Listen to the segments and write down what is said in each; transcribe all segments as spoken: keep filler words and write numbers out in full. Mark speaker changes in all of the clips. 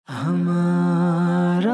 Speaker 1: ہمارا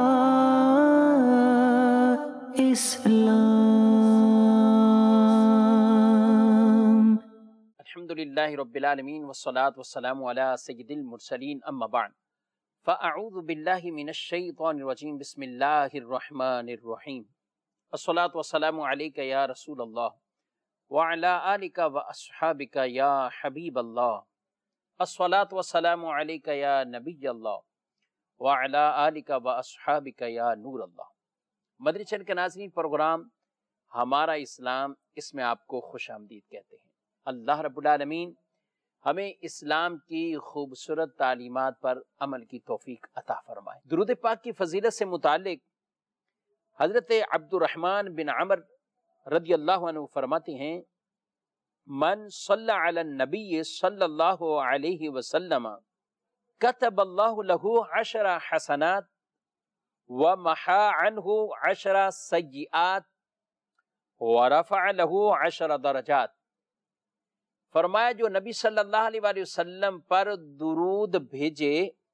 Speaker 1: اسلام۔
Speaker 2: الحمدللہ رب العالمین والصلاة والسلام علی سید المرسلین، اما بعد فاعوذ باللہ من الشیطان الرجیم، بسم اللہ الرحمن الرحیم۔ الصلاة والسلام علیک یا رسول اللہ وعلی آلک واصحابک یا حبیب اللہ۔ الصلاة والسلام علیک یا نبی اللہ وعلی آلک واصحابک یا نور اللہ۔ مدنی چینل کے ناظرین، پروگرام ہمارا اسلام، اس میں آپ کو خوش آمدید کہتے ہیں۔ اللہ رب العالمین ہمیں اسلام کی خوبصورت تعلیمات پر عمل کی توفیق عطا فرمائے۔ درود پاک کی فضیلت سے متعلق حضرت عبد الرحمن بن عمر رضی اللہ عنہ فرماتے ہیں، من صلی علی النبی صلی اللہ علیہ وسلم کتب اللہ لہ عشر حسنات ومحا عنہ عشر سیئات ورفع لہ عشر درجات۔ فرمایا جو نبی صلی اللہ علیہ وآلہ وسلم پر درود بھیجے،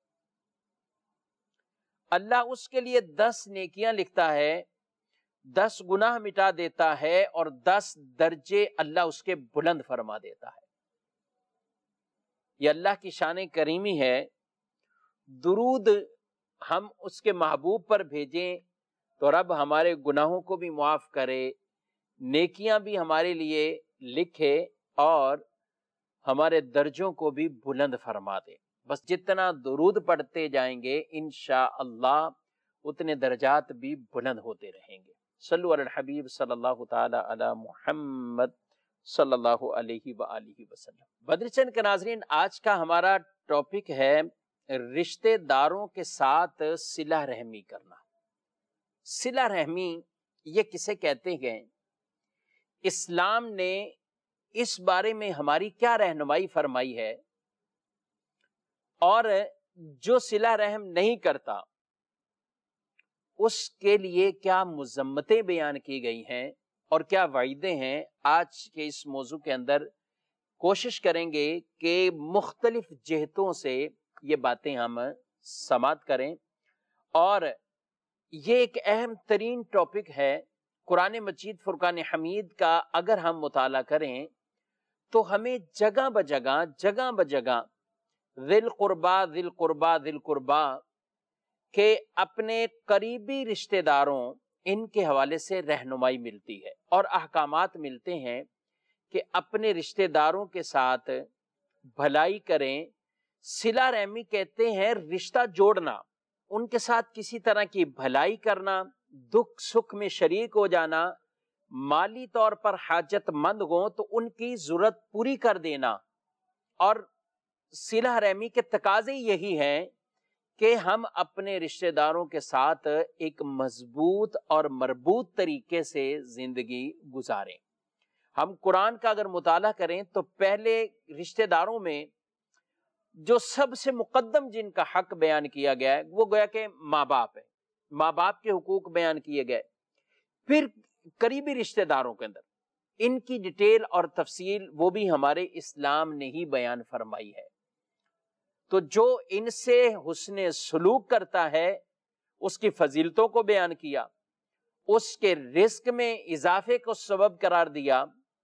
Speaker 2: اللہ اس کے لیے دس نیکیاں لکھتا ہے، دس گناہ مٹا دیتا ہے، اور دس درجے اللہ اس کے بلند فرما دیتا ہے۔ یہ اللہ کی شان کریمی ہے۔ درود ہم اس کے محبوب پر بھیجیں تو رب ہمارے گناہوں کو بھی معاف کرے، نیکیاں بھی ہمارے لیے لکھے، اور ہمارے درجوں کو بھی بلند فرما دے۔ بس جتنا درود پڑھتے جائیں گے انشاءاللہ اتنے درجات بھی بلند ہوتے رہیں گے۔ صلو علی الحبیب صلی اللہ تعالی علی محمد صلی اللہ علیہ وآلہ وسلم۔ بدر چند کے ناظرین، آج کا ہمارا ٹاپک ہے رشتہ داروں کے ساتھ صلہ رحمی کرنا۔ صلہ رحمی یہ کسے کہتے ہیں؟ اسلام نے اس بارے میں ہماری کیا رہنمائی فرمائی ہے، اور جو صلہ رحم نہیں کرتا اس کے لیے کیا مذمتیں بیان کی گئی ہیں اور کیا وعیدیں ہیں، آج کے اس موضوع کے اندر کوشش کریں گے کہ مختلف جہتوں سے یہ باتیں ہم سماعت کریں۔ اور یہ ایک اہم ترین ٹاپک ہے۔ قرآن مجید فرقان حمید کا اگر ہم مطالعہ کریں تو ہمیں جگہ بجگہ جگہ بجگہ ذی القربا ذی القربا ذی القربا کہ اپنے قریبی رشتہ داروں ان کے حوالے سے رہنمائی ملتی ہے اور احکامات ملتے ہیں کہ اپنے رشتہ داروں کے ساتھ بھلائی کریں۔ صلہ رحمی کہتے ہیں رشتہ جوڑنا، ان کے ساتھ کسی طرح کی بھلائی کرنا، دکھ سکھ میں شریک ہو جانا، مالی طور پر حاجت مند ہوں تو ان کی ضرورت پوری کر دینا۔ اور صلہ رحمی کے تقاضے یہی ہیں کہ ہم اپنے رشتہ داروں کے ساتھ ایک مضبوط اور مربوط طریقے سے زندگی گزاریں۔ ہم قرآن کا اگر مطالعہ کریں تو پہلے رشتہ داروں میں جو سب سے مقدم جن کا حق بیان کیا گیا ہے وہ گویا کہ ماں باپ ہے، ماں باپ کے حقوق بیان کیے گئے۔ پھر قریبی رشتہ داروں کے اندر ان کی ڈیٹیل اور تفصیل وہ بھی ہمارے اسلام نے ہی بیان فرمائی ہے۔ تو جو ان سے حسن سلوک کرتا ہے اس کی فضیلتوں کو بیان کیا، اس کے رزق میں اضافے کو سبب قرار دیا،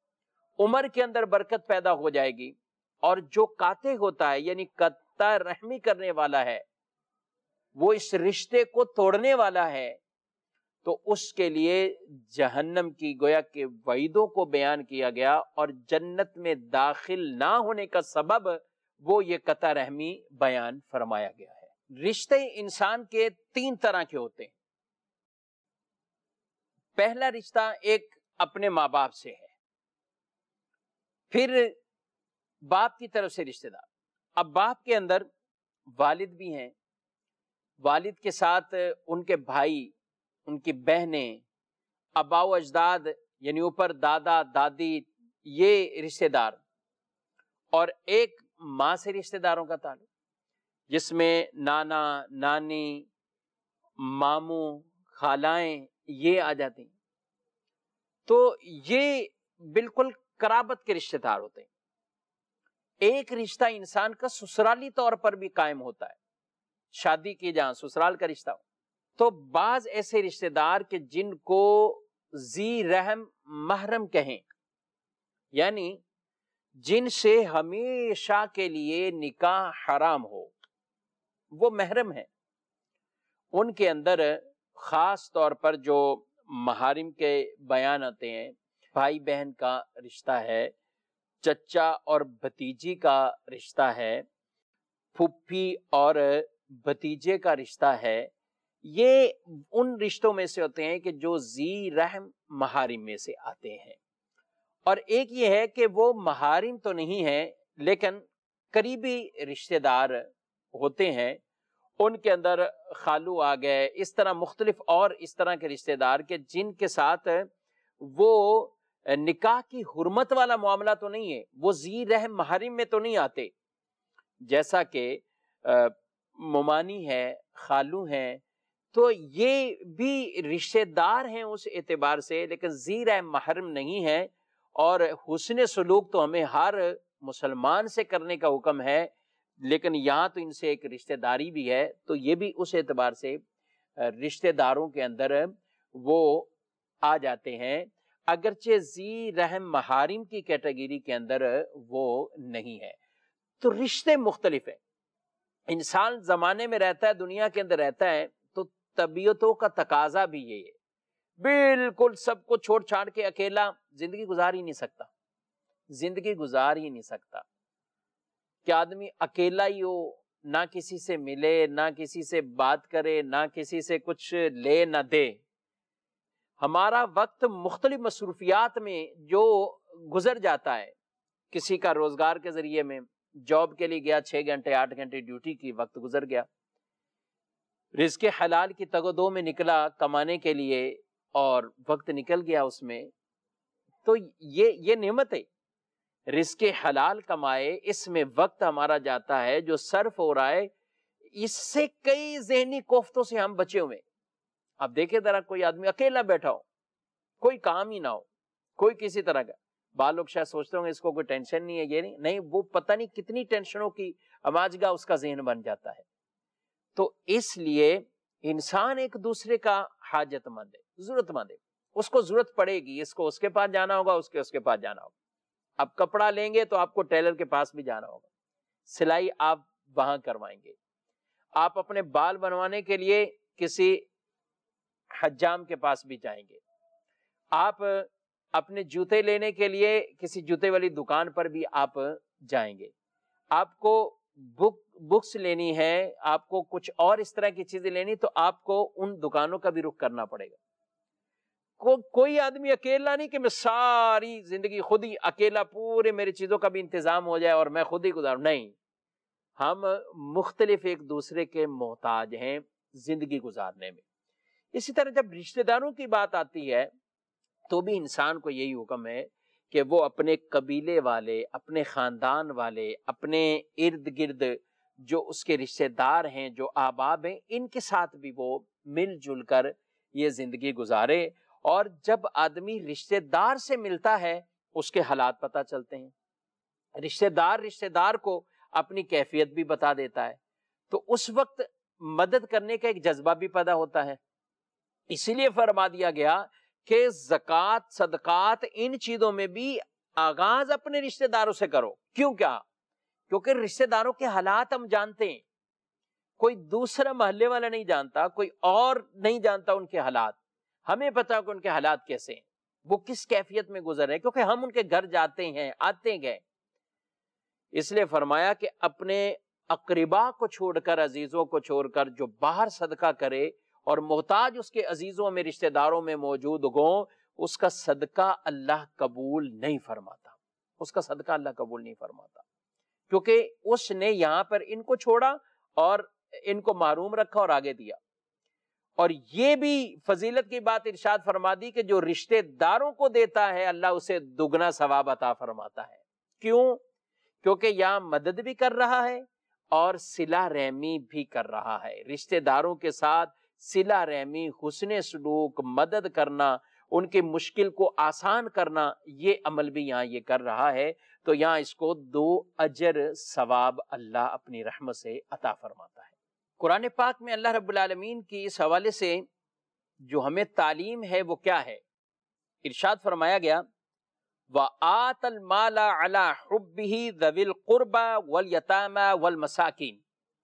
Speaker 2: عمر کے اندر برکت پیدا ہو جائے گی، اور جو قاطع ہوتا ہے یعنی قطع رحمی کرنے والا ہے وہ اس رشتے کو توڑنے والا ہے، تو اس کے لیے جہنم کی گویا کہ وعیدوں کو بیان کیا گیا، اور جنت میں داخل نہ ہونے کا سبب وہ یہ قطع رحمی بیان فرمایا گیا ہے۔ رشتے انسان کے تین طرح کے ہوتے ہیں۔ پہلا رشتہ ایک اپنے ماں باپ سے ہے، پھر باپ کی طرف سے رشتہ دار۔ اب باپ کے اندر والد بھی ہیں، والد کے ساتھ ان کے بھائی، ان کی بہنیں، آبا و اجداد یعنی اوپر دادا دادی، یہ رشتہ دار، اور ایک ماں سے رشتہ داروں کا تعلق جس میں نانا نانی، ماموں، خالائیں یہ آ جاتی ہیں۔ تو یہ بالکل قرابت کے رشتہ دار ہوتے ہیں۔ ایک رشتہ انسان کا سسرالی طور پر بھی قائم ہوتا ہے، شادی کی جہاں سسرال کا رشتہ ہو. تو بعض ایسے رشتہ دار کہ جن کو ذی رحم محرم کہیں، یعنی جن سے ہمیشہ کے لیے نکاح حرام ہو، وہ محرم ہیں. ان کے اندر خاص طور پر جو محارم کے بیان آتے ہیں، بھائی بہن کا رشتہ ہے، چچا اور بھتیجی کا رشتہ ہے، پھپھی اور بھتیجے کا رشتہ ہے. یہ ان رشتوں میں سے ہوتے ہیں کہ جو ذی رحم محارم میں سے آتے ہیں. اور ایک یہ ہے کہ وہ محارم تو نہیں ہیں لیکن قریبی رشتہ دار ہوتے ہیں. ان کے اندر خالو آ گئے، اس طرح مختلف اور اس طرح کے رشتہ دار کہ جن کے ساتھ وہ نکاح کی حرمت والا معاملہ تو نہیں ہے، وہ ذی رحم محارم میں تو نہیں آتے، جیسا کہ ممانی ہے، خالو ہیں. تو یہ بھی رشتہ دار ہیں اس اعتبار سے، لیکن ذی رحم محرم نہیں ہے. اور حسن سلوک تو ہمیں ہر مسلمان سے کرنے کا حکم ہے، لیکن یہاں تو ان سے ایک رشتہ داری بھی ہے، تو یہ بھی اس اعتبار سے رشتہ داروں کے اندر وہ آ جاتے ہیں، اگرچہ ذی رحم محارم کی کیٹیگری کے اندر وہ نہیں ہے. تو رشتے مختلف ہیں. انسان زمانے میں رہتا ہے، دنیا کے اندر رہتا ہے، تو طبیعتوں کا تقاضا بھی یہ ہے. بالکل سب کو چھوڑ چھاڑ کے اکیلا زندگی گزار ہی نہیں سکتا، زندگی گزار ہی نہیں سکتا کہ آدمی اکیلا ہی ہو، نہ کسی سے ملے، نہ کسی سے بات کرے، نہ کسی سے کچھ لے نہ دے. ہمارا وقت مختلف مصروفیات میں جو گزر جاتا ہے، کسی کا روزگار کے ذریعے میں جاب کے لیے گیا، چھ گھنٹے آٹھ گھنٹے ڈیوٹی کی، وقت گزر گیا. رزق حلال کی تگ و دو میں نکلا کمانے کے لیے اور وقت نکل گیا اس میں. تو یہ یہ نعمت ہے، رزق حلال کمائے، اس میں وقت ہمارا جاتا ہے جو صرف ہو رہا ہے، اس سے کئی ذہنی کوفتوں سے ہم بچے ہوئے. اب دیکھیں ذرا، کوئی آدمی اکیلا بیٹھا ہو، کوئی کام ہی نہ ہو، کوئی کسی طرح کا، بعض لوگ شاید سوچتے ہوں گے اس کو کوئی ٹینشن نہیں ہے، یہ نہیں نہیں وہ پتہ نہیں کتنی ٹینشنوں کی اماجگا اس کا ذہن بن جاتا ہے. تو اس لیے انسان ایک دوسرے کا حاجت مند ہے، ضرورت مند ہے. اس کو ضرورت پڑے گی، اس کو اس کے پاس جانا ہوگا، اس کے اس کے پاس جانا ہوگا. اب کپڑا لیں گے تو آپ کو ٹیلر کے پاس بھی جانا ہوگا، سلائی آپ وہاں کروائیں گے. آپ اپنے بال بنوانے کے لیے کسی حجام کے پاس بھی جائیں گے. آپ اپنے جوتے لینے کے لیے کسی جوتے والی دکان پر بھی آپ جائیں گے. آپ کو بک بکس لینی ہے، آپ کو کچھ اور اس طرح کی چیزیں لینی، تو آپ کو ان دکانوں کا بھی رخ کرنا پڑے گا. کو, کوئی آدمی اکیلا نہیں کہ میں ساری زندگی خود ہی اکیلا پورے میری چیزوں کا بھی انتظام ہو جائے اور میں خود ہی گزاروں. نہیں، ہم مختلف ایک دوسرے کے محتاج ہیں زندگی گزارنے میں. اسی طرح جب رشتہ داروں کی بات آتی ہے تو بھی انسان کو یہی حکم ہے کہ وہ اپنے قبیلے والے، اپنے خاندان والے، اپنے ارد گرد جو اس کے رشتہ دار ہیں، جو احباب ہیں، ان کے ساتھ بھی وہ مل جل کر یہ زندگی گزارے. اور جب آدمی رشتہ دار سے ملتا ہے اس کے حالات پتہ چلتے ہیں. رشتہ دار رشتہ دار کو اپنی کیفیت بھی بتا دیتا ہے، تو اس وقت مدد کرنے کا ایک جذبہ بھی پیدا ہوتا ہے. اسی لیے فرما دیا گیا کہ زکوٰۃ، صدقات، ان چیزوں میں بھی آغاز اپنے رشتہ داروں سے کرو. کیوں؟ کیا؟ کیونکہ رشتہ داروں کے حالات ہم جانتے ہیں، کوئی دوسرا محلے والا نہیں جانتا، کوئی اور نہیں جانتا ان کے حالات. ہمیں پتا کہ ان کے حالات کیسے ہیں، وہ کس کیفیت میں گزر رہے ہیں، کیونکہ ہم ان کے گھر جاتے ہیں، آتے گئے. اس لیے فرمایا کہ اپنے اقربا کو چھوڑ کر، عزیزوں کو چھوڑ کر جو باہر صدقہ کرے اور محتاج اس کے عزیزوں میں، رشتہ داروں میں موجود ہوں، اس کا صدقہ اللہ قبول نہیں فرماتا. اس کا صدقہ اللہ قبول نہیں فرماتا، کیونکہ اس نے یہاں پر ان کو چھوڑا اور ان کو محروم رکھا اور آگے دیا. اور یہ بھی فضیلت کی بات ارشاد فرما دی کہ جو رشتہ داروں کو دیتا ہے اللہ اسے دگنا ثواب عطا فرماتا ہے. کیوں؟ کیونکہ یہاں مدد بھی کر رہا ہے اور صلہ رحمی بھی کر رہا ہے. رشتہ داروں کے ساتھ صلہ رحمی، حسن سلوک، مدد کرنا، ان کی مشکل کو آسان کرنا، یہ عمل بھی یہاں یہ کر رہا ہے. تو یہاں اس کو دو اجر ثواب اللہ اپنی رحمت سے عطا فرماتا ہے. قرآن پاک میں اللہ رب العالمین کی اس حوالے سے جو ہمیں تعلیم ہے وہ کیا ہے؟ ارشاد فرمایا گیا وَآتَ الْمَالَ عَلَى حُبِّهِ ذَوِي الْقُرْبَى وَالْيَتَامَى وَالْمَسَاكِينِ،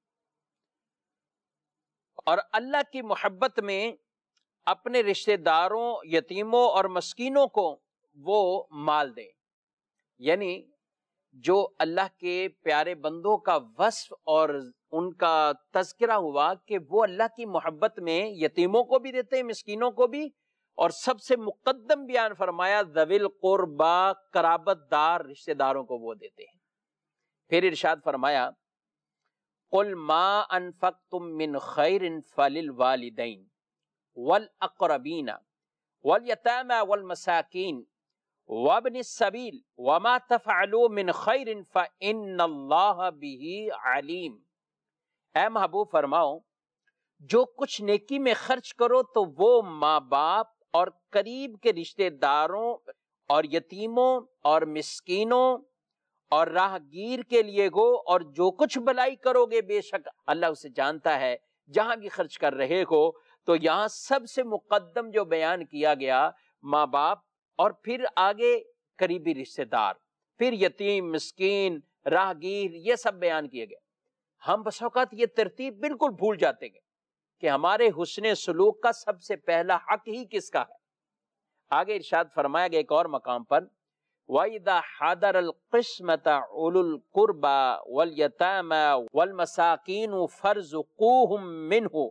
Speaker 2: اور اللہ کی محبت میں اپنے رشتہ داروں، یتیموں اور مسکینوں کو وہ مال دیں. یعنی جو اللہ کے پیارے بندوں کا وصف اور ان کا تذکرہ ہوا کہ وہ اللہ کی محبت میں یتیموں کو بھی دیتے ہیں، مسکینوں کو بھی، اور سب سے مقدم بیان فرمایا ذوی القربا، قرابت دار رشتہ داروں کو وہ دیتے ہیں. پھر ارشاد فرمایا قل ما انفقتم من خیر فللوالدین والاقربین والیتامى والمساکین وابن السبیل وما تفعلوا من خیر فإن اللہ بہ علیم. اے محبوب فرماؤ جو کچھ نیکی میں خرچ کرو تو وہ ماں باپ اور قریب کے رشتہ داروں اور یتیموں اور مسکینوں اور راہ گیر کے لیے گو، اور جو کچھ بھلائی کرو گے بے شک اللہ اسے جانتا ہے. جہاں بھی خرچ کر رہے ہو تو یہاں سب سے مقدم جو بیان کیا گیا ماں باپ، اور پھر آگے قریبی رشتہ دار، پھر یتیم، مسکین، راہ گیر، یہ سب بیان کیے گئے. ہم بس اوقات یہ ترتیب بالکل بھول جاتے ہیں کہ ہمارے حسن سلوک کا سب سے پہلا حق ہی کس کا ہے. آگے ارشاد فرمایا گیا ایک اور مقام پر وَإِذَا حَضَرَ الْقِسْمَةَ أُولُو الْقُرْبَى وَالْيَتَامَى وَالْمَسَاكِينُ فَارْزُقُوهُم مِّنْهُ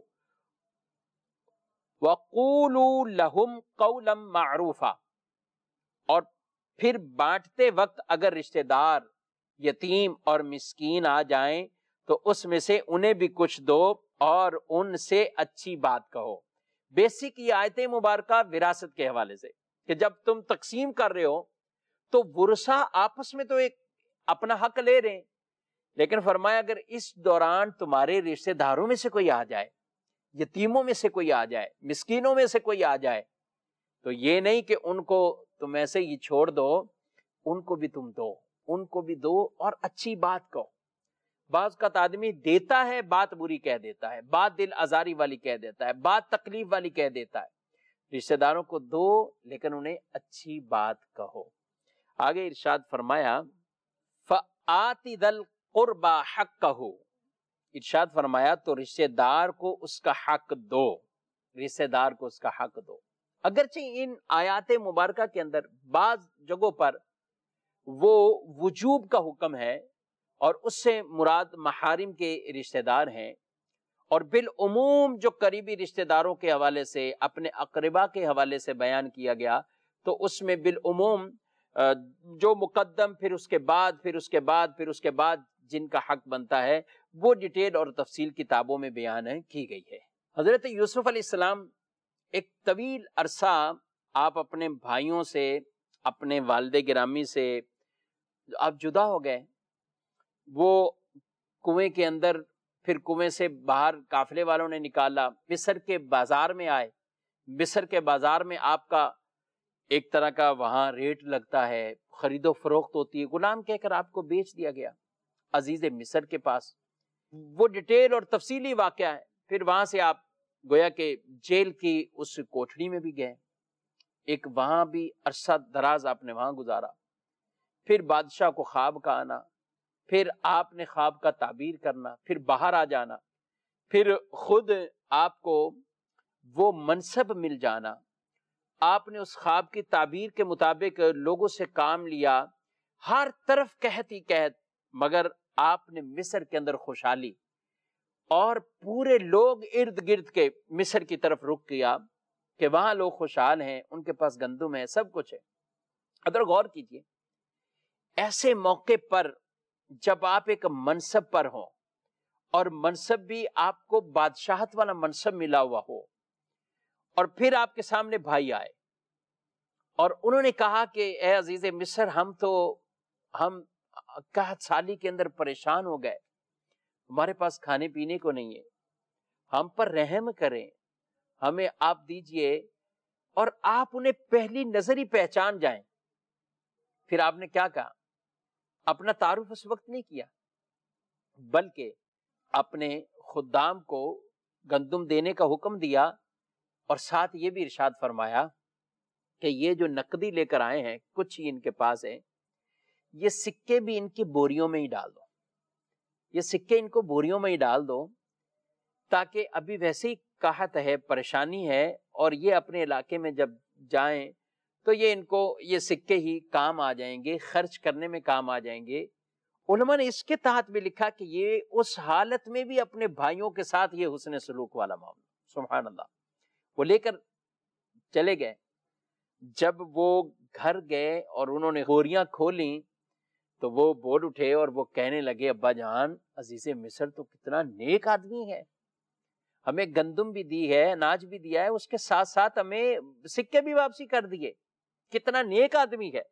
Speaker 2: وَقُولُوا لَهُمْ قَوْلًا مَّعْرُوفًا. اور پھر بانٹتے وقت اگر رشتہ دار، یتیم اور مسکین آ جائیں تو اس میں سے انہیں بھی کچھ دو اور ان سے اچھی بات کہو. بیسک یہ آیت مبارکہ وراثت کے حوالے سے کہ جب تم تقسیم کر رہے ہو تو ورثہ آپس میں تو ایک اپنا حق لے رہے ہیں، لیکن فرمایا اگر اس دوران تمہارے رشتہ داروں میں سے کوئی آ جائے، یتیموں میں سے کوئی آ جائے، مسکینوں میں سے کوئی آ جائے، تو یہ نہیں کہ ان کو تم ایسے ہی چھوڑ دو، ان کو بھی تم دو، ان کو بھی دو اور اچھی بات کہو. بعض کا آدمی دیتا ہے بات بری کہہ دیتا ہے، بات دل آزاری والی کہہ دیتا ہے، بات تکلیف والی کہہ دیتا ہے. رشتہ داروں کو دو لیکن انہیں اچھی بات کہو. آگے ارشاد فرمایا فَآتِ ذَا الْقُرْبَى حَقَّهُ، ارشاد فرمایا تو رشتہ دار کو اس کا حق دو، رشتہ دار کو اس کا حق دو. اگرچہ ان آیات مبارکہ کے اندر بعض جگہوں پر وہ وجوب کا حکم ہے اور اس سے مراد محارم کے رشتہ دار ہیں، اور بالعموم جو قریبی رشتہ داروں کے حوالے سے، اپنے اقربا کے حوالے سے بیان کیا گیا تو اس میں بالعموم جو مقدم، پھر اس کے بعد پھر اس کے بعد پھر اس کے بعد جن کا حق بنتا ہے وہ ڈیٹیل اور تفصیل کتابوں میں بیان کی گئی ہے. حضرت یوسف علیہ السلام ایک طویل عرصہ آپ اپنے بھائیوں سے، اپنے والد گرامی سے آپ جدا ہو گئے. وہ کنویں کے اندر، پھر کنویں سے باہر قافلے والوں نے نکالا، مصر کے بازار میں آئے. مصر کے بازار میں آپ کا ایک طرح کا وہاں ریٹ لگتا ہے، خرید و فروخت ہوتی ہے، غلام کہہ کر آپ کو بیچ دیا گیا عزیز مصر کے پاس. وہ ڈیٹیل اور تفصیلی واقعہ ہے. پھر وہاں سے آپ گویا کہ جیل کی اس کوٹھڑی میں بھی گئے، ایک وہاں بھی عرصہ دراز آپ نے وہاں گزارا. پھر بادشاہ کو خواب کا آنا، پھر آپ نے خواب کا تعبیر کرنا، پھر باہر آ جانا، پھر خود آپ کو وہ منصب مل جانا. آپ نے اس خواب کی تعبیر کے مطابق لوگوں سے کام لیا، ہر طرف قحط ہی قحط، مگر آپ نے مصر کے اندر خوشحالی، اور پورے لوگ ارد گرد کے مصر کی طرف رخ کیا کہ وہاں لوگ خوشحال ہیں، ان کے پاس گندم ہے، سب کچھ ہے. ادھر غور کیجئے، ایسے موقع پر جب آپ ایک منصب پر ہوں، اور منصب بھی آپ کو بادشاہت والا منصب ملا ہوا ہو، اور پھر آپ کے سامنے بھائی آئے اور انہوں نے کہا کہ اے عزیز مصر، ہم تو ہم قحط سالی کے اندر پریشان ہو گئے، ہمارے پاس کھانے پینے کو نہیں ہے، ہم پر رحم کریں، ہمیں آپ دیجئے. اور آپ انہیں پہلی نظر ہی پہچان جائیں. پھر آپ نے کیا کہا؟ اپنا تعارف اس وقت نہیں کیا، بلکہ اپنے خدام کو گندم دینے کا حکم دیا، اور ساتھ یہ بھی ارشاد فرمایا کہ یہ جو نقدی لے کر آئے ہیں، کچھ ہی ان کے پاس ہے، یہ سکے بھی ان کی بوریوں میں ہی ڈال دو، یہ سکے ان کو بوریوں میں ہی ڈال دو، تاکہ ابھی ویسے ہی قحط ہے، پریشانی ہے، اور یہ اپنے علاقے میں جب جائیں تو یہ ان کو یہ سکے ہی کام آ جائیں گے، خرچ کرنے میں کام آ جائیں گے۔ علماء نے اس کے تحت بھی لکھا کہ یہ اس حالت میں بھی اپنے بھائیوں کے ساتھ یہ حسن سلوک والا معاملہ، سبحان اللہ۔ وہ لے کر چلے گئے، جب وہ گھر گئے اور انہوں نے بوریاں کھولیں تو وہ بول اٹھے اور وہ کہنے لگے، ابا جان، عزیز مصر تو کتنا نیک آدمی ہے، ہمیں گندم بھی دی ہے، اناج بھی دیا ہے، اس کے ساتھ ساتھ ہمیں سکے بھی واپسی کر دیے، کتنا نیک آدمی ہے۔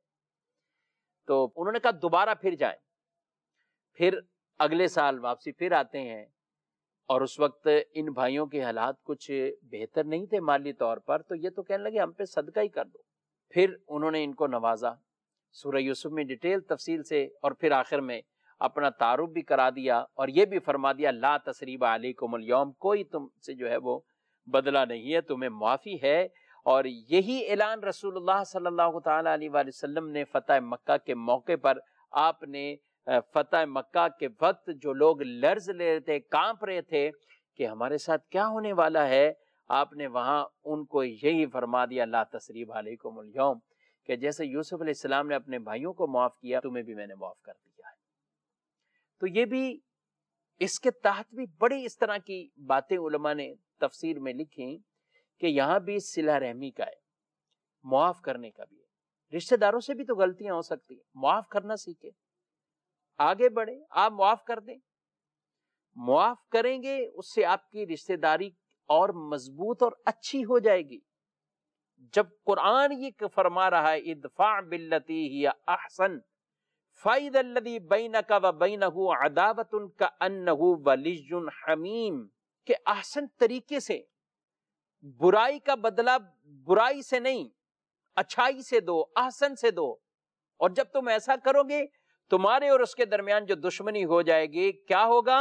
Speaker 2: تو انہوں نے کہا دوبارہ پھر جائیں، پھر اگلے سال واپسی پھر آتے ہیں، اور اس وقت ان بھائیوں کے حالات کچھ بہتر نہیں تھے مالی طور پر، تو یہ تو کہنے لگے ہم پہ صدقہ ہی کر دو۔ پھر انہوں نے ان کو نوازا سورہ یوسف میں ڈیٹیل تفصیل سے، اور پھر آخر میں اپنا تعارف بھی کرا دیا، اور یہ بھی فرما دیا لا تثریب علیکم اليوم، کوئی تم سے جو ہے وہ بدلہ نہیں ہے، تمہیں معافی ہے۔ اور یہی اعلان رسول اللہ صلی اللہ تعالی علیہ وآلہ وسلم نے فتح مکہ کے موقع پر، آپ نے فتح مکہ کے وقت جو لوگ لرز لے رہے تھے، کانپ رہے تھے کہ ہمارے ساتھ کیا ہونے والا ہے، آپ نے وہاں ان کو یہی فرما دیا لا تثریب علیکم اليوم، کہ جیسے یوسف علیہ السلام نے اپنے بھائیوں کو معاف کیا، تمہیں بھی میں نے معاف کر دیا ہے۔ تو یہ بھی اس کے تحت بھی بڑی اس طرح کی باتیں علماء نے تفسیر میں لکھی کہ یہاں بھی صلہ رحمی کا ہے، معاف کرنے کا بھی ہے۔ رشتہ داروں سے بھی تو غلطیاں ہو سکتی ہیں، معاف کرنا سیکھے، آگے بڑھے، آپ معاف کر دیں، معاف کریں گے اس سے آپ کی رشتہ داری اور مضبوط اور اچھی ہو جائے گی۔ جب قرآن یہ فرما رہا ہے ادفع باللتی ہی احسن فَإِذَا الَّذِي بَيْنَكَ وَبَيْنَهُ عَدَاوَةٌ كَأَنَّهُ وَلِيٌّ حَمِيمٌ، کہ احسن طریقے سے برائی کا بدلہ برائی سے نہیں، اچھائی سے دو، احسن سے دو، اور جب تم ایسا کرو گے تمہارے اور اس کے درمیان جو دشمنی ہو جائے گی، کیا ہوگا؟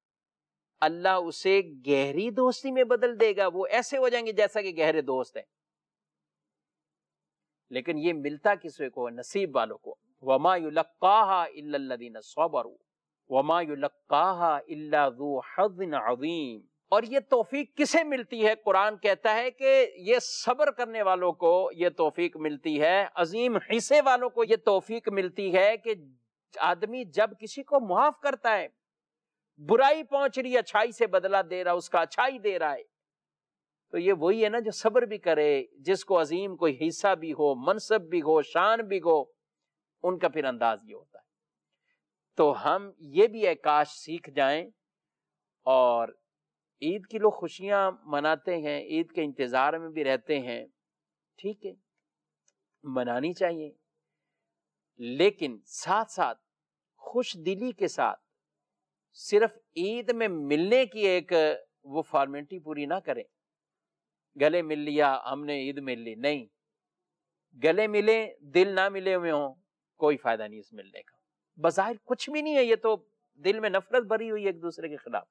Speaker 2: اللہ اسے گہری دوستی میں بدل دے گا، وہ ایسے ہو جائیں گے جیسا کہ گہرے دوست ہیں۔ لیکن یہ ملتا کسے کو؟ نصیب والوں کو۔ وَمَا يُلَقَّاهَا إِلَّا الَّذِينَ صَبَرُوا وَمَا يُلَقَّاهَا إِلَّا ذُو حَظٍّ عَظِيمٍ۔ اور یہ توفیق کسے ملتی ہے؟ قرآن کہتا ہے کہ یہ صبر کرنے والوں کو یہ توفیق ملتی ہے، عظیم حصے والوں کو یہ توفیق ملتی ہے کہ آدمی جب کسی کو معاف کرتا ہے، برائی پہنچ رہی ہے، اچھائی سے بدلہ دے رہا، اس کا اچھائی دے رہا ہے، تو یہ وہی ہے نا جو صبر بھی کرے، جس کو عظیم کوئی حصہ بھی ہو، منصب بھی ہو، شان بھی ہو، ان کا پھر انداز یہ ہوتا ہے۔ تو ہم یہ بھی ہے کاش سیکھ جائیں، اور عید کی لوگ خوشیاں مناتے ہیں، عید کے انتظار میں بھی رہتے ہیں، ٹھیک ہے، منانی چاہیے، لیکن ساتھ ساتھ خوش دلی کے ساتھ صرف عید میں ملنے کی ایک وہ فارمیلٹی پوری نہ کریں، گلے مل لیا ہم نے عید مل لی، نہیں، گلے ملے دل نہ ملے ہوئے ہوں، کوئی فائدہ نہیں اس ملنے کا، بظاہر کچھ بھی نہیں ہے، یہ تو دل میں نفرت بھری ہوئی ایک دوسرے کے خلاف،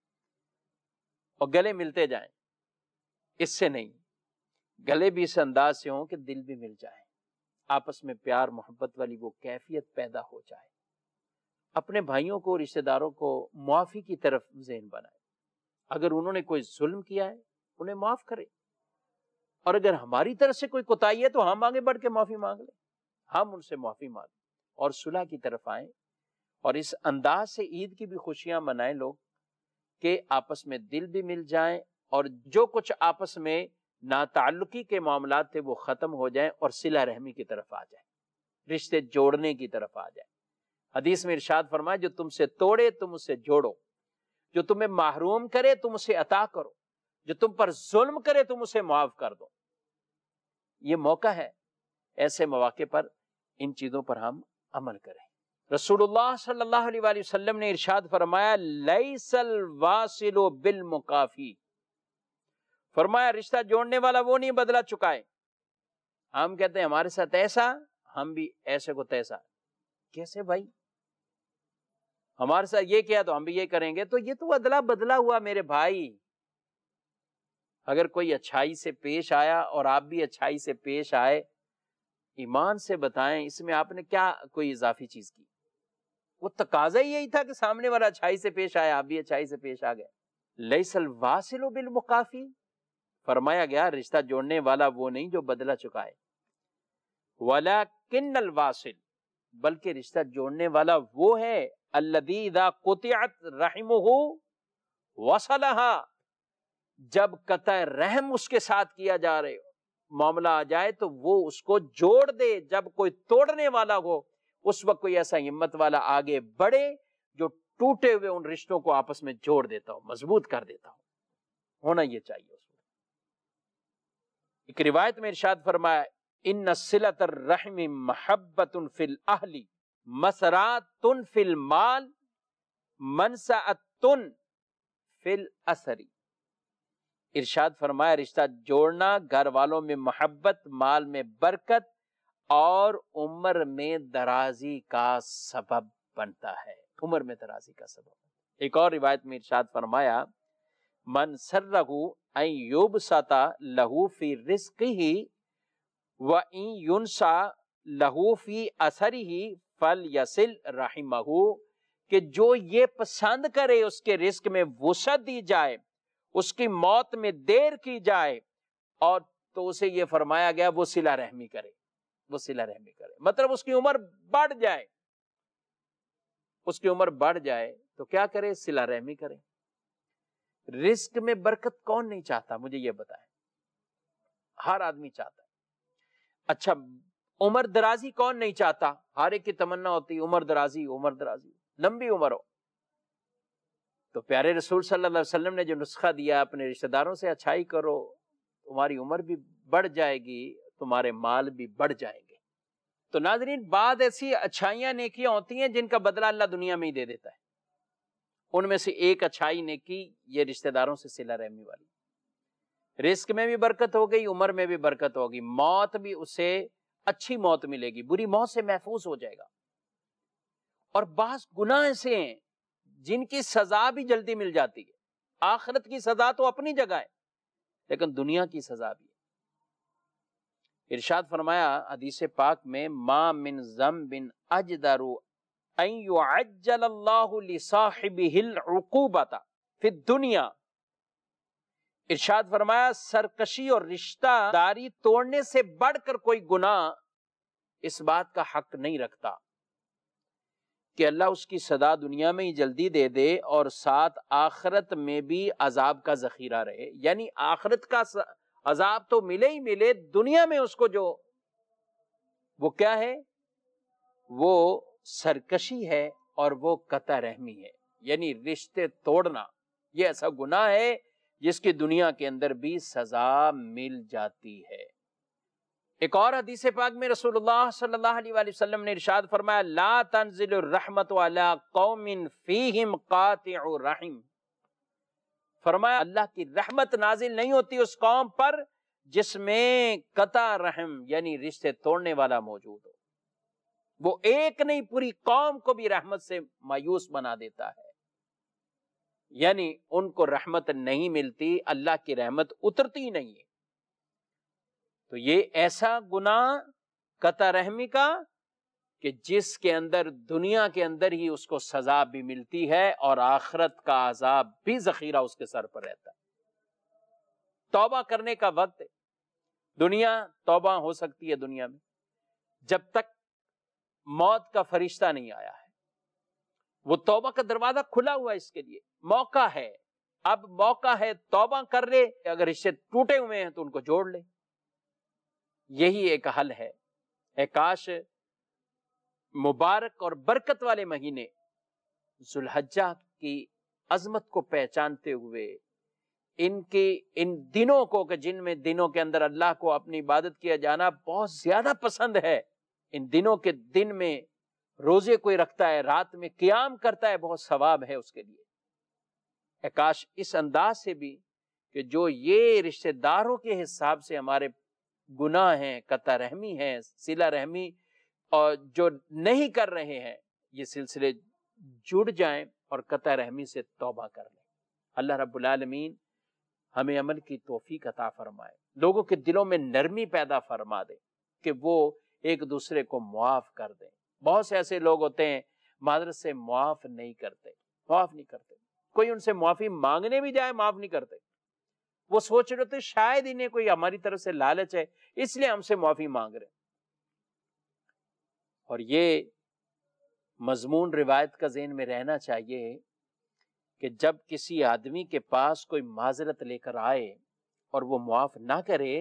Speaker 2: اور گلے ملتے جائیں، اس سے نہیں، گلے بھی اس انداز سے ہوں کہ دل بھی مل جائے، آپس میں پیار محبت والی وہ کیفیت پیدا ہو جائے، اپنے بھائیوں کو، رشتہ داروں کو معافی کی طرف ذہن بنائے، اگر انہوں نے کوئی ظلم کیا ہے انہیں معاف کرے، اور اگر ہماری طرف سے کوئی کوتاہی ہے تو ہم آگے بڑھ کے معافی مانگ لیں، ہم ان سے معافی مانگیں اور صلح کی طرف آئیں، اور اس انداز سے عید کی بھی خوشیاں منائیں لوگ کہ آپس میں دل بھی مل جائیں، اور جو کچھ آپس میں ناتعلقی کے معاملات تھے وہ ختم ہو جائیں، اور صلہ رحمی کی طرف آ جائیں، رشتے جوڑنے کی طرف آ جائیں۔ حدیث میں ارشاد فرمایا جو تم سے توڑے تم اسے جوڑو، جو تمہیں محروم کرے تم اسے عطا کرو، جو تم پر ظلم کرے تم اسے معاف کر دو۔ یہ موقع ہے، ایسے مواقع پر ان چیزوں پر ہم عمل کریں۔ رسول اللہ صلی اللہ علیہ وآلہ وسلم نے ارشاد فرمایا لیس الواصل بالمکافی، فرمایا رشتہ جوڑنے والا وہ نہیں بدلہ چکائے۔ ہم کہتے ہیں ہمارے ساتھ ایسا، ہم بھی ایسے کو تیسا، کیسے بھائی؟ ہمارے ساتھ یہ کیا تو ہم بھی یہ کریں گے، تو یہ تو ادلا بدلا ہوا میرے بھائی۔ اگر کوئی اچھائی سے پیش آیا اور آپ بھی اچھائی سے پیش آئے، ایمان سے بتائیں اس میں آپ نے کیا کوئی اضافی چیز کی؟ وہ تقاضا ہی یہی تھا کہ سامنے والا اچھائی سے پیش آیا، آپ بھی اچھائی سے پیش آ گئے۔ لیس الواصل بالمقافی، فرمایا گیا رشتہ جوڑنے والا وہ نہیں جو بدلہ چکائے، ولکن الواصل، بلکہ رشتہ جوڑنے والا وہ ہے الذی اذا قطعت رحمہ وصلها، جب قطع رحم اس کے ساتھ کیا جا رہے ہو، معاملہ آ جائے تو وہ اس کو جوڑ دے۔ جب کوئی توڑنے والا ہو اس وقت کوئی ایسا ہمت والا آگے بڑھے جو ٹوٹے ہوئے ان رشتوں کو آپس میں جوڑ دیتا ہو، مضبوط کر دیتا ہو، ہونا یہ چاہیے اس وقت۔ ایک روایت میں ارشاد فرمایا ان صلۃ الرحم محبۃ فی الاہل مسرات فی المال منسعۃ فی الاثر، ارشاد فرمایا رشتہ جوڑنا گھر والوں میں محبت، مال میں برکت اور عمر میں درازی کا سبب بنتا ہے، عمر میں درازی کا سبب۔ ایک اور روایت میں ارشاد فرمایا من سرہ ان یبسط لہ فی رزقہ وان ینسى لہ فی اثرہ فلیصل رحمہ، کہ جو یہ پسند کرے اس کے رزق میں وسعت دی جائے، اس کی موت میں دیر کی جائے، اور تو اسے یہ فرمایا گیا وہ صلہ رحمی کرے، وہ صلہ رحمی کرے، مطلب اس کی عمر بڑھ جائے، اس کی عمر بڑھ جائے تو کیا کرے؟ صلہ رحمی کرے۔ رزق میں برکت کون نہیں چاہتا؟ مجھے یہ بتائیں، ہر آدمی چاہتا ہے۔ اچھا عمر درازی کون نہیں چاہتا؟ ہر ایک کی تمنا ہوتی عمر درازی، عمر درازی، لمبی عمر ہو۔ تو پیارے رسول صلی اللہ علیہ وسلم نے جو نسخہ دیا اپنے رشتہ داروں سے اچھائی کرو، تمہاری عمر بھی بڑھ جائے گی، تمہارے مال بھی بڑھ جائیں گے۔ تو ناظرین، بعد ایسی اچھائیاں نیکیاں ہوتی ہیں جن کا بدلہ اللہ دنیا میں ہی دے دیتا ہے۔ ان میں سے ایک اچھائی نیکی یہ رشتہ داروں سے صلہ رحمی والی، رزق میں بھی برکت ہو گئی، عمر میں بھی برکت ہوگی، موت بھی اسے اچھی موت ملے گی، بری موت سے محفوظ ہو جائے گا۔ اور بعض گناہ ایسے ہیں جن کی سزا بھی جلدی مل جاتی ہے، آخرت کی سزا تو اپنی جگہ ہے لیکن دنیا کی سزا بھی ہے۔ ارشاد فرمایا حدیث پاک میں ما من ذنب اجدر ان يعجل اللہ لصاحبہ العقوبۃ فی الدنیا، ارشاد فرمایا سرکشی اور رشتہ داری توڑنے سے بڑھ کر کوئی گناہ اس بات کا حق نہیں رکھتا کہ اللہ اس کی سزا دنیا میں ہی جلدی دے دے اور ساتھ آخرت میں بھی عذاب کا ذخیرہ رہے۔ یعنی آخرت کا عذاب تو ملے ہی ملے، دنیا میں اس کو جو وہ کیا ہے، وہ سرکشی ہے اور وہ قطع رحمی ہے، یعنی رشتے توڑنا یہ ایسا گناہ ہے جس کی دنیا کے اندر بھی سزا مل جاتی ہے۔ ایک اور حدیث پاک میں رسول اللہ صلی اللہ علیہ وآلہ وسلم نے ارشاد فرمایا لا تنزل الرحمت علی قوم فیہم قاطع رحم، فرمایا اللہ کی رحمت نازل نہیں ہوتی اس قوم پر جس میں قطع رحم یعنی رشتے توڑنے والا موجود ہو۔ وہ ایک نہیں پوری قوم کو بھی رحمت سے مایوس بنا دیتا ہے، یعنی ان کو رحمت نہیں ملتی، اللہ کی رحمت اترتی نہیں ہے۔ تو یہ ایسا گناہ قطع رحمی کا کہ جس کے اندر دنیا کے اندر ہی اس کو سزا بھی ملتی ہے اور آخرت کا عذاب بھی ذخیرہ اس کے سر پر رہتا ہے۔ توبہ کرنے کا وقت ہے، دنیا توبہ ہو سکتی ہے دنیا میں جب تک موت کا فرشتہ نہیں آیا ہے، وہ توبہ کا دروازہ کھلا ہوا ہے، اس کے لیے موقع ہے، اب موقع ہے توبہ کر لے، اگر رشتے ٹوٹے ہوئے ہیں تو ان کو جوڑ لے، یہی ایک حل ہے۔ اے کاش مبارک اور برکت والے مہینے ذوالحجہ کی عظمت کو پہچانتے ہوئے ان کے ان دنوں کو کہ جن میں دنوں کے اندر اللہ کو اپنی عبادت کیا جانا بہت زیادہ پسند ہے، ان دنوں کے دن میں روزے کوئی رکھتا ہے، رات میں قیام کرتا ہے، بہت ثواب ہے اس کے لیے۔ اے کاش اس انداز سے بھی کہ جو یہ رشتہ داروں کے حساب سے ہمارے گناہ ہیں، قطع رحمی ہیں، صلہ رحمی اور جو نہیں کر رہے ہیں، یہ سلسلے جڑ جائیں اور قطع رحمی سے توبہ کر لیں۔ اللہ رب العالمین ہمیں عمل کی توفیق عطا فرمائے، لوگوں کے دلوں میں نرمی پیدا فرما دے کہ وہ ایک دوسرے کو معاف کر دیں۔ بہت سے ایسے لوگ ہوتے ہیں معذرت سے معاف نہیں کرتے، معاف نہیں کرتے، کوئی ان سے معافی مانگنے بھی جائے معاف نہیں کرتے۔ وہ سوچ رہے ہوتے شاید انہیں کوئی ہماری طرف سے لالچ ہے اس لیے ہم سے معافی مانگ رہے ہیں۔ اور یہ مضمون روایت کا ذہن میں رہنا چاہیے کہ جب کسی آدمی کے پاس کوئی معذرت لے کر آئے اور وہ معاف نہ کرے،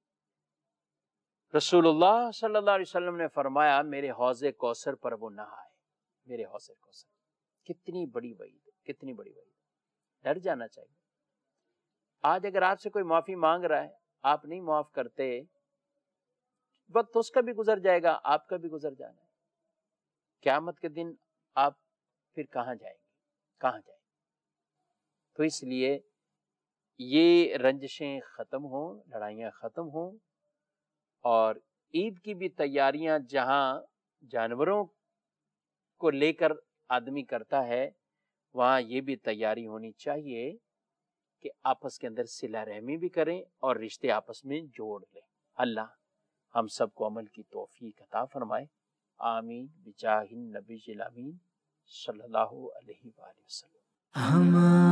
Speaker 2: رسول اللہ صلی اللہ علیہ وسلم نے فرمایا میرے حوض کوثر پر وہ نہ آئے، میرے حوض کوثر۔ کتنی بڑی وعید ہے، کتنی بڑی وعید ہے، ڈر جانا چاہیے۔ آج اگر آپ سے کوئی معافی مانگ رہا ہے، آپ نہیں معاف کرتے، وقت اس کا بھی گزر جائے گا، آپ کا بھی گزر جانا ہے۔ قیامت کے دن آپ پھر کہاں جائیں گے، کہاں جائیں گے؟ تو اس لیے یہ رنجشیں ختم ہوں، لڑائیاں ختم ہوں، اور عید کی بھی تیاریاں جہاں جانوروں کو لے کر آدمی کرتا ہے وہاں یہ بھی تیاری ہونی چاہیے کہ آپس کے اندر صلہ رحمی بھی کریں اور رشتے آپس میں جوڑ لیں۔ اللہ ہم سب کو عمل کی توفیق عطا فرمائے، آمین بجاہ النبی الامین صلی اللہ علیہ وآلہ وسلم۔